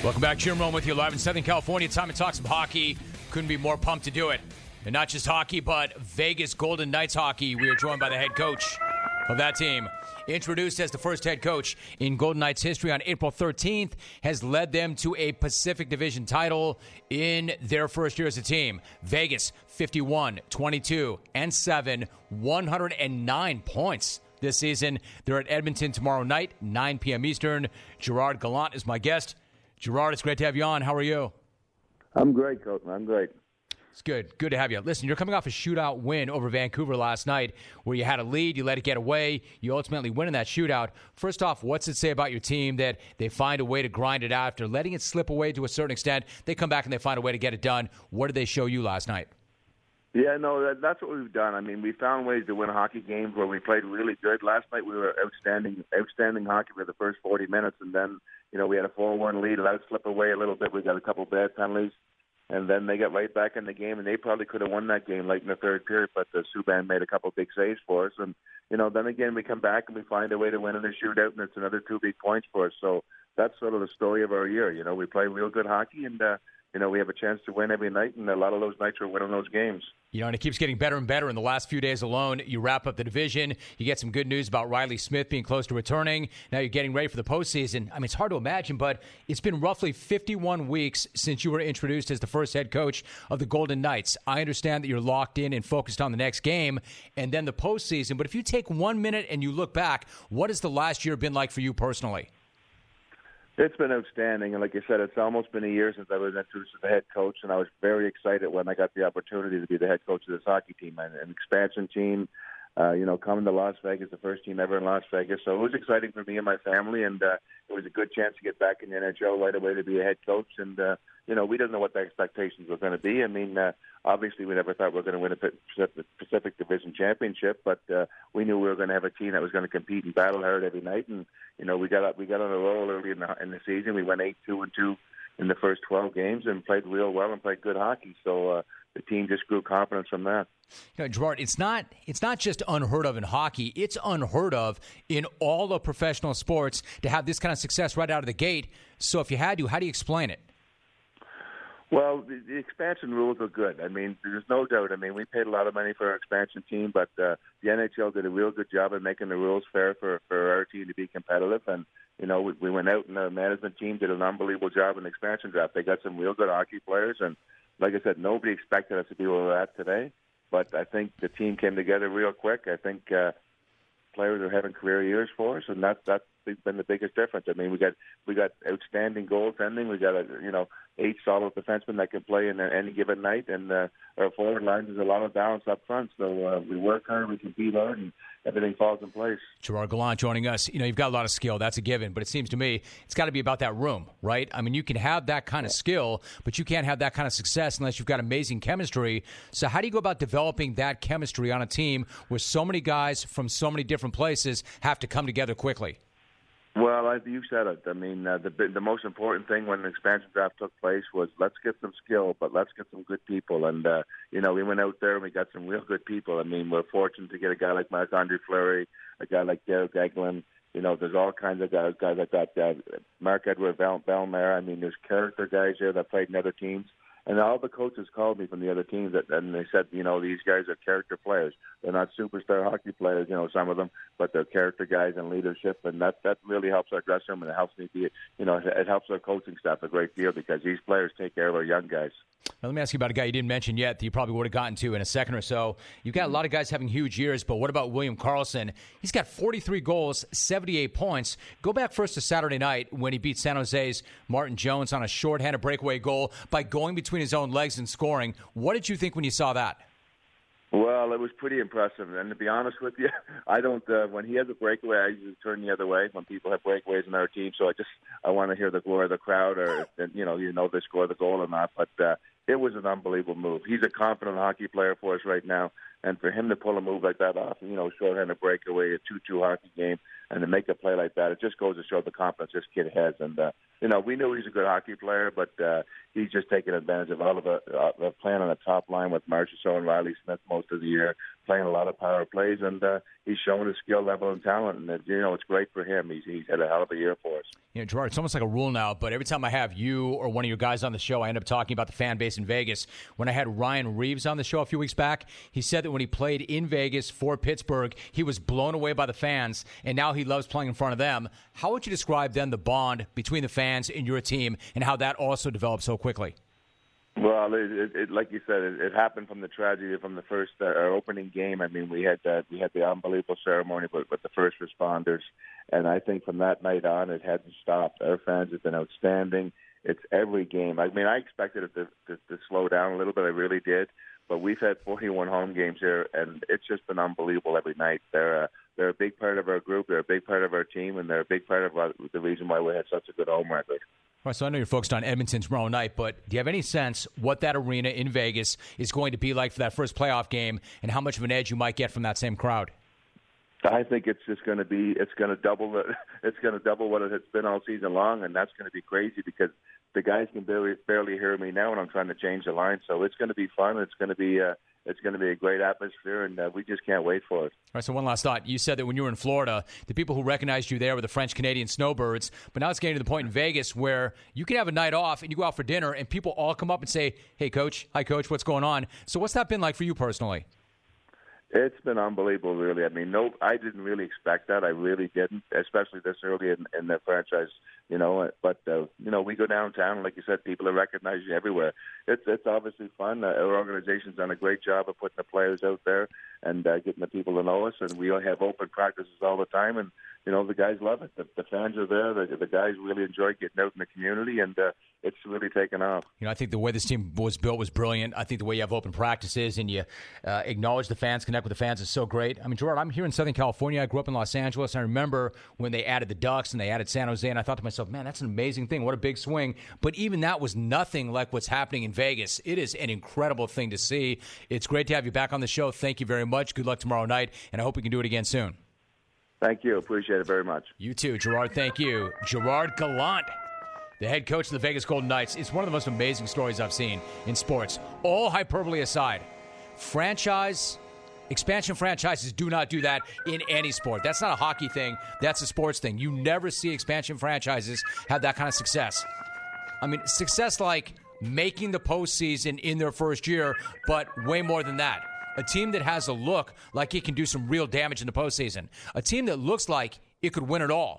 Welcome back. Jim Rome with you live in Southern California. Time to talk some hockey. Couldn't be more pumped to do it. And not just hockey, but Vegas Golden Knights hockey. We are joined by the head coach of that team. Introduced as the first head coach in Golden Knights history on April 13th, has led them to a Pacific Division title in their first year as a team. Vegas, 51-22-7, 109 points this season. They're at Edmonton tomorrow night, 9 p.m. Eastern. Gerard Gallant is my guest. Gerard, it's great to have you on. How are you? I'm great, Coach. I'm great. It's good. Good to have you. Listen, you're coming off a shootout win over Vancouver last night where you had a lead, you let it get away, you ultimately win in that shootout. First off, what's it say about your team that they find a way to grind it after letting it slip away to a certain extent? They come back and they find a way to get it done. What did they show you last night? Yeah, no, that's what we've done. I mean, we found ways to win hockey games where we played really good. Last night we were outstanding hockey for the first 40 minutes, and then, we had a 4-1 lead, let it slip away a little bit. We got a couple bad penalties, and then they got right back in the game, and they probably could have won that game late in the third period, but Subban made a couple big saves for us. And, then again, we come back and we find a way to win in the shootout, and it's another 2 big points for us. So that's sort of the story of our year. We play real good hockey, and, we have a chance to win every night, and a lot of those nights we're winning those games. And it keeps getting better and better in the last few days alone. You wrap up the division. You get some good news about Riley Smith being close to returning. Now you're getting ready for the postseason. I mean, it's hard to imagine, but it's been roughly 51 weeks since you were introduced as the first head coach of the Golden Knights. I understand that you're locked in and focused on the next game and then the postseason. But if you take 1 minute and you look back, what has the last year been like for you personally? It's been outstanding, and like you said, it's almost been a year since I was introduced as the head coach, and I was very excited when I got the opportunity to be the head coach of this hockey team, an expansion team, coming to Las Vegas, the first team ever in Las Vegas. So it was exciting for me and my family, and it was a good chance to get back in the NHL right away to be a head coach. And, we didn't know what the expectations were going to be. I mean, obviously we never thought we were going to win a Pacific Division championship, but we knew we were going to have a team that was going to compete and battle hard every night. And, we got on a roll early in the season. We went 8-2-2 in the first 12 games and played real well and played good hockey. So the team just grew confidence from that. Gerard, it's not just unheard of in hockey. It's unheard of in all of professional sports to have this kind of success right out of the gate. So if you had to, how do you explain it? Well, the expansion rules are good. I mean, there's no doubt. I mean, we paid a lot of money for our expansion team, but the NHL did a real good job of making the rules fair for our team to be competitive. And, we went out and the management team did an unbelievable job in the expansion draft. They got some real good hockey players. And like I said, nobody expected us to be where we're at today. But I think the team came together real quick. I think players are having career years for us, and that's been the biggest difference. I mean, we got outstanding goaltending. We got 8 solid defensemen that can play in any given night, and our forward lines is a lot of balance up front. So we work hard, we compete hard, and everything falls in place. Gerard Gallant joining us. You've got a lot of skill. That's a given. But it seems to me it's got to be about that room, right? I mean, you can have that kind of skill, but you can't have that kind of success unless you've got amazing chemistry. So how do you go about developing that chemistry on a team where so many guys from so many different places have to come together quickly? Well, you said it. I mean, the most important thing when the expansion draft took place was let's get some skill, but let's get some good people. And, we went out there and we got some real good people. I mean, we're fortunate to get a guy like Marc-Andre Fleury, a guy like Derek Eglin. There's all kinds of guys like that. Marc-Edouard Bellemare. I mean, there's character guys there that played in other teams. And all the coaches called me from the other teams, and they said, these guys are character players. They're not superstar hockey players, some of them, but they're character guys and leadership, and that really helps our dressing room, and it helps me it helps our coaching staff a great deal because these players take care of our young guys. Now, let me ask you about a guy you didn't mention yet that you probably would have gotten to in a second or so. You've got a lot of guys having huge years, but what about William Karlsson? He's got 43 goals, 78 points. Go back first to Saturday night when he beat San Jose's Martin Jones on a shorthanded breakaway goal by going between his own legs and scoring. What did you think when you saw that? Well, it was pretty impressive, and to be honest with you, I don't. When he has a breakaway, I usually turn the other way when people have breakaways in our team. So I want to hear the glory of the crowd, or they score the goal or not. But it was an unbelievable move. He's a confident hockey player for us right now, and for him to pull a move like that off, shorthanded breakaway, a 2-2 hockey game, and to make a play like that, it just goes to show the confidence this kid has. And we knew he's a good hockey player, but he's just taking advantage of all of playing on the top line with Marchessault and Riley Smith most of the year, playing a lot of power plays, and he's shown his skill level and talent. And it's great for him. He's had a hell of a year for us. Gerard, it's almost like a rule now, but every time I have you or one of your guys on the show, I end up talking about the fan base in Vegas. When I had Ryan Reeves on the show a few weeks back, he said that when he played in Vegas for Pittsburgh, he was blown away by the fans, and now he loves playing in front of them. How would you describe then the bond between the fans and your team, and how that also developed so quickly? Well, like you said, it happened from the tragedy from the first our opening game. I mean, we had the unbelievable ceremony with the first responders, and I think from that night on, it hadn't stopped. Our fans have been outstanding. It's every game. I mean, I expected it to slow down a little bit. I really did, but we've had 41 home games here, and it's just been unbelievable every night. They're a big part of our group. They're a big part of our team, and they're a big part of the reason why we had such a good home record. All right, so I know you're focused on Edmonton tomorrow night, but do you have any sense what that arena in Vegas is going to be like for that first playoff game, and how much of an edge you might get from that same crowd? I think it's going to double what it's been all season long, and that's going to be crazy because the guys can barely hear me now, and I'm trying to change the line. So it's going to be fun. It's going to be a great atmosphere, and we just can't wait for it. All right, so one last thought. You said that when you were in Florida, the people who recognized you there were the French-Canadian Snowbirds, but now it's getting to the point in Vegas where you can have a night off and you go out for dinner, and people all come up and say, "Hey, Coach. Hi, Coach. What's going on?" So what's that been like for you personally? It's been unbelievable, really. I mean, I didn't really expect that. I really didn't, especially this early in the franchise, But, we go downtown, and like you said, people are recognizing you everywhere. It's obviously fun. Our organization's done a great job of putting the players out there and getting the people to know us. And we have open practices all the time, and, the guys love it. The fans are there. The guys really enjoy getting out in the community, and it's really taken off. I think the way this team was built was brilliant. I think the way you have open practices and you acknowledge the fans, connect with the fans is so great. I mean, Gerard, I'm here in Southern California. I grew up in Los Angeles. I remember when they added the Ducks and they added San Jose, and I thought to myself, man, that's an amazing thing. What a big swing. But even that was nothing like what's happening in Vegas. It is an incredible thing to see. It's great to have you back on the show. Thank you very much. Good luck tomorrow night, and I hope we can do it again soon. Thank you. Appreciate it very much. You too, Gerard. Thank you. Gerard Gallant, the head coach of the Vegas Golden Knights. It's one of the most amazing stories I've seen in sports. All hyperbole aside, expansion franchises do not do that in any sport. That's not a hockey thing. That's a sports thing. You never see expansion franchises have that kind of success. I mean, success like making the postseason in their first year, but way more than that. A team that has a look like it can do some real damage in the postseason. A team that looks like it could win it all.